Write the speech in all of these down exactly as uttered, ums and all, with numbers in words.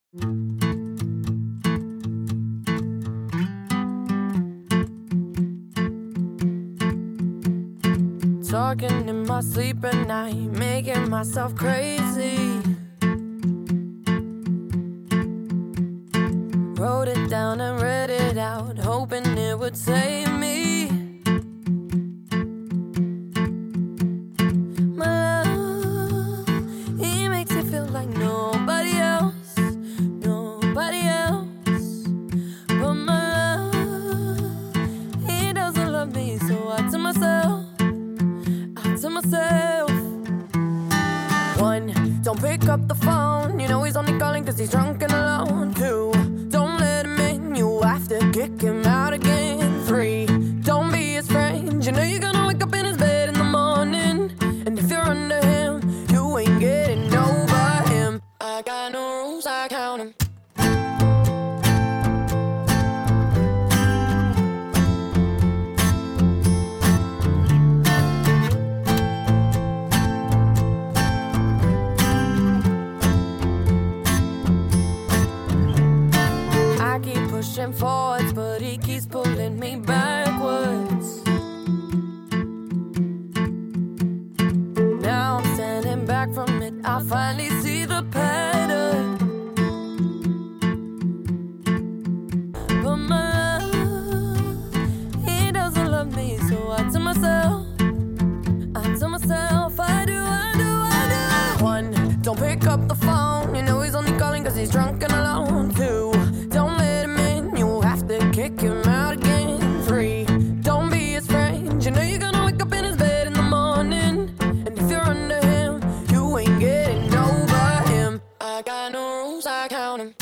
Talking in my sleep at night, making myself crazy. Wrote it down and read it out, hoping it would save me. My love, he makes it feel like nobody else, nobody else. But my love, he doesn't love me, so I tell myself, I tell myself. One, don't pick up the phone, you know he's only calling cause he's drunk and alone. Two, don't let him in, you have to kick him out again. Three, don't be his friend, you know you're gonna wake up in his bed in the morning. And if you're under him, you ain't getting over him. I got no rules, I count them. Pushing forwards, but he keeps pulling me backwards. Now I'm standing back from it, I finally see the pattern. But my love, he doesn't love me, so I tell myself, I tell myself, I do, I do, I do. One, don't pick up the phone, you know he's only calling cause he's drunk and alone. Two, don't let him in, you have to kick him out again. Three, don't be his friend, you know you're gonna wake up in his bed in the morning. And if you're under him, you ain't getting over him. I got no rules, I count them.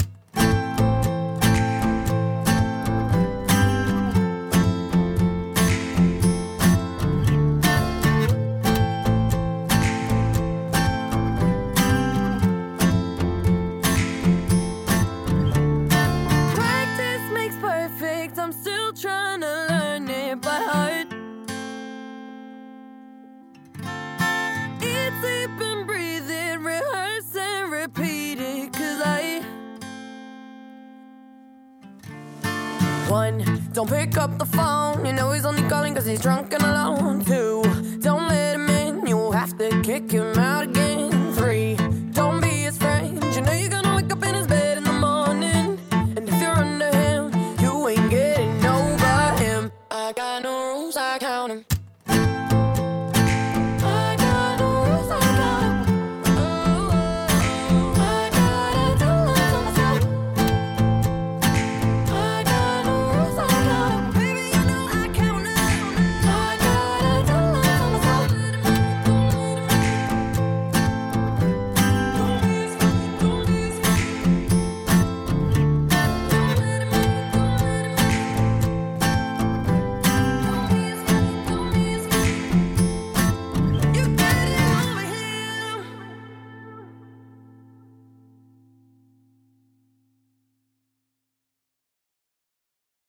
I'm still trying to learn it by heart. Eat, sleep and breathe it, rehearse and repeat it. Cause I One, don't pick up the phone, you know he's only calling cause he's drunk and alone. Two, don't let him in, you have to kick him out again.